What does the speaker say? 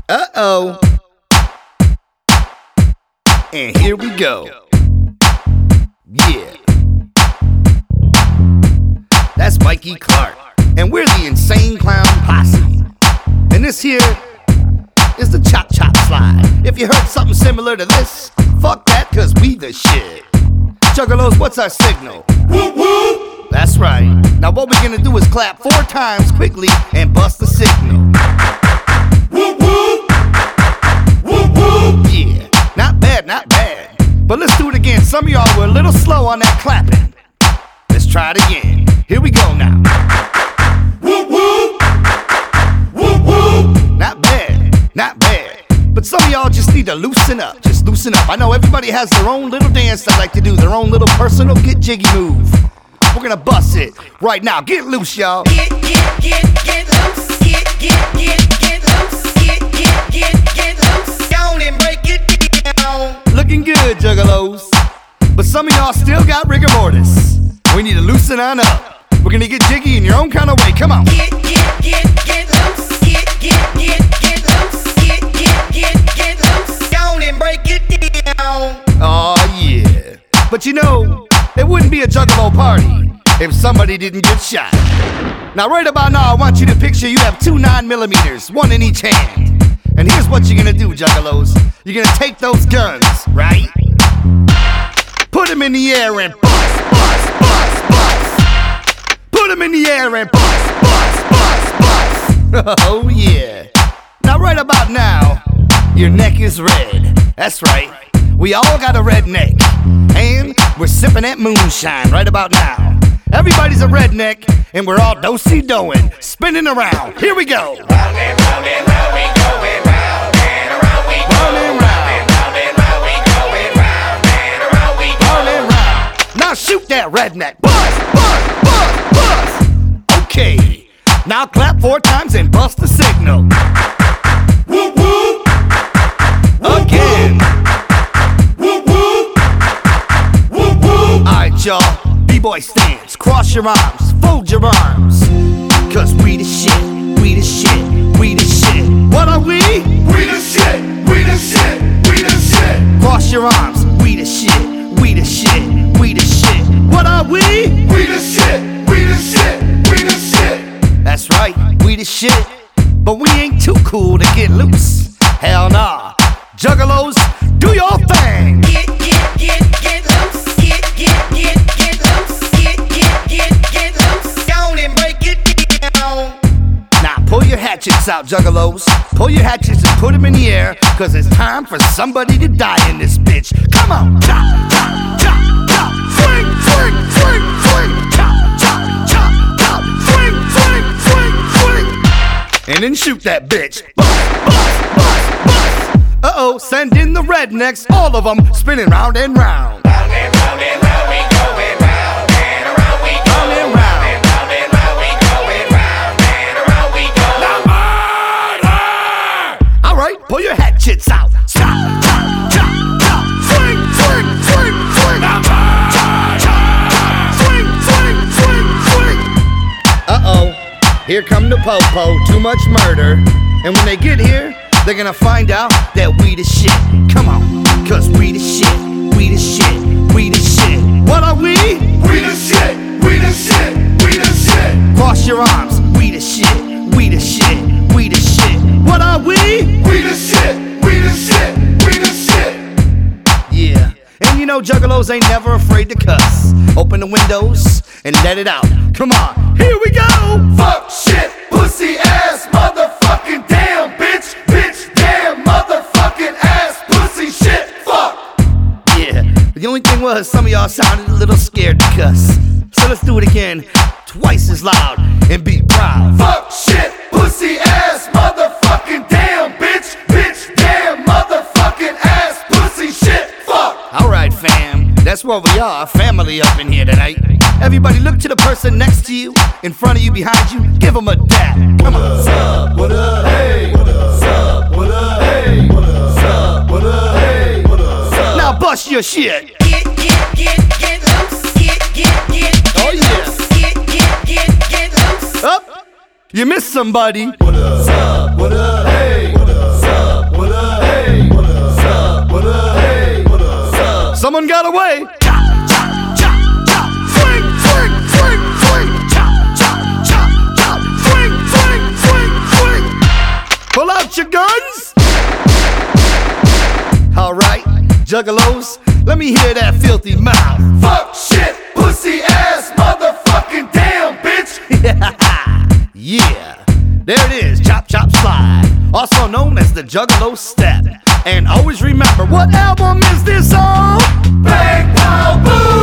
Uh-oh. And here we go. Yeah. That's Mikey Clark. And we're the Insane Clown Posse. And this here is the Chop Chop Slide. If you heard something similar to this, fuck that, cause we the shit. Juggalos, what's our signal? Whoop whoop! That's right. Now what we're gonna do is clap 4 times quickly and bust the signal. Whoop whoop! Whoop whoop! Yeah, not bad, not bad. But let's do it again. Some of y'all were a little slow on that clapping. Let's try it again. Here we go now. Whoop whoop! Whoop whoop! Not bad, not bad. But some of y'all just need to loosen up. Just loosen up. I know everybody has their own little dance they like to do, their own little personal get jiggy move. We're gonna bust it right now. Get loose, y'all. Get loose. Get loose. Down and break it down. Looking good, Juggalos. But some of y'all still got rigor mortis. We need to loosen on up. We're gonna get jiggy in your own kind of way. Come on. Get loose. Get loose. Get loose. Down and break it down. Oh yeah. But you know, it wouldn't be a Juggalo party if somebody didn't get shot. Now right about now, I want you to picture you have 2 9mm, 1 in each hand. And here's what you're gonna do, Juggalos. You're gonna take those guns, right? Put them in the air and bust, bust, bust, bust. Put them in the air and bust, bust, bust, bust. Oh yeah. Now right about now, your neck is red. That's right. We all got a red neck. And we're sipping that moonshine right about now. Everybody's a redneck, and we're all do-si-doing, spinning around. Here we go. Round and round and round we going round and around we go. Round and round. Round and round we going round and around we go. Round and round. Now shoot that redneck. Bust, bust, bust, bust. Okay. Now clap 4 times and bust the signal. Whoop whoop. Again. Whoop whoop. Whoop whoop. Alright, y'all. B-boy stance. Cross your arms. Fold your arms. Cause we the shit. We the shit. We the shit. What are we? We the shit. We the shit. We the shit. Cross your arms. We the shit. We the shit. We the shit. What are we? We the shit. We the shit. We the shit. That's right. We the shit. But we ain't too cool to get loose. Hell nah. Juggalos, do your thing. Get loose. Get loose. Down and break it down. Now pull your hatchets out, Juggalos. Pull your hatchets and put them in the air, cause it's time for somebody to die in this bitch. Come on. Chop, chop, chop, chop. Swing, swing, swing, swing. Chop, chop, chop, chop. Swing, swing, swing, swing. And then shoot that bitch. Bust, bust, bust, bust. Uh-oh, send in the rednecks, all of them spinning round and round. Round and round and round we going round and around we go. Round and round. Round and round we going round and around we go. All right, pull your hatchets out. Chop, chop, chop, chop. Swing, swing, swing, swing. Chop, chop, chop. Swing, swing, swing, swing. Uh-oh, here come the po-po. Too much murder. And when they get here, they're gonna find out that we the shit. Come on, cause we the shit. We the shit. We the shit. What are we? We the shit. We the shit. We the shit. Cross your arms. We the shit. We the shit. We the shit. What are we? We the shit. We the shit. We the shit. Yeah. And you know Juggalos ain't never afraid to cuss. Open the windows and let it out. Come on, here we go. Fuck shit. Pussy ass motherfucking damn bitch. Bitch damn motherfucking ass pussy shit. Fuck. Yeah. But the only thing was some of y'all sounded a little scared to cuss. So let's do it again, twice as loud and be proud. Fuck shit. Pussy ass motherfucking damn bitch. Bitch damn motherfucking ass pussy shit. Fuck. Alright fam, that's what we are, family up in here tonight. Everybody look to the person next to you, in front of you, behind you, give them a dap. Come on. What's up? What up? Hey. What's up? What up? Hey. What's up? What up? Hey. What's up? Now bust your shit. Get loose. Oh yeah. Get loose. Up. You missed somebody. What up? What up? Hey. What's up? someone got away. Chop, chop, chop, chop. Swing, swing, swing, swing. Chop, chop, chop, chop. Swing, swing, swing, swing. Pull out your guns. Alright, juggalos, let me hear that filthy mouth. Fuck, shit, pussy, ass, motherfucking damn, bitch. Yeah, there it is, chop, chop, slide, also known as the Juggalo step. And always remember, what album is this on? Bang, pow, boom.